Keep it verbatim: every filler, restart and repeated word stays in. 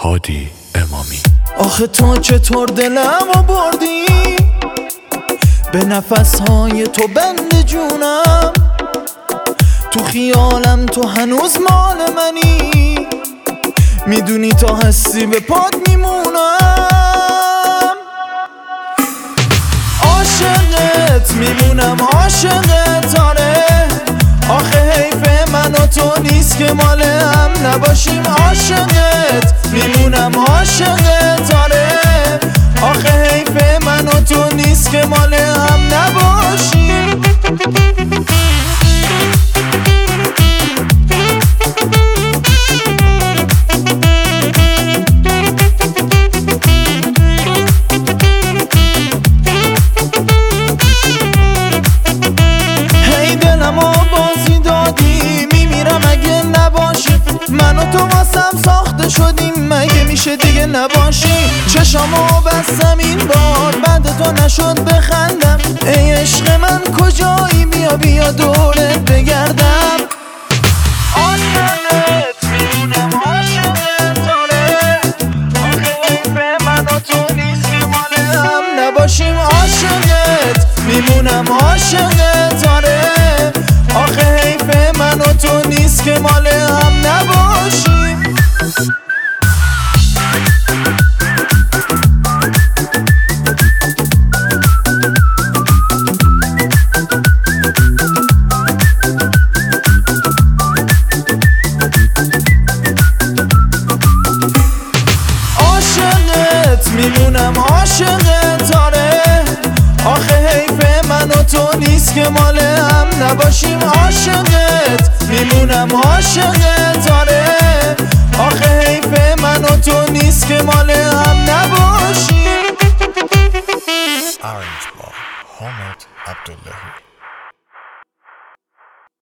هادی امامی. آخه تو چطور دلمو بردی، به نفسهای تو بند جونم، تو خیالم تو هنوز مال منی، میدونی تا هستی به پات میمونم. عاشقت میمونم، عاشقت آره، آخه حیف من و تو نیست که مال هم نباشیم. عاشقت میمونم، عاشقت آره، آخه حیف من و تو نیست که مال هم نباشیم. هی دلمو بازی دادی، میمیرم اگه نباشی. من و تو واسم ساخته شدیم، مگه میشه دیگه نباشی؟ چشامو بستم این بار، بعد تو نشد بخندم. ای عشق من کجایی، بیا بیا دورت بگردم. عاشقت میمونم، عاشقت آره، آخه حیف من و تو نیست که مال هم نباشیم. عاشقت میمونم، عاشقت آره، آخه حیف من و تو نیست که مال هم نباشیم. عاشقت میمونم، عاشقت آره، آخه حیف من و تو نیست که مال هم نباشیم. عاشقت میمونم، عاشقت آره، آخه حیف من و تو نیست که مال هم نباشیم. Orange Ball، حامد عبداللهی.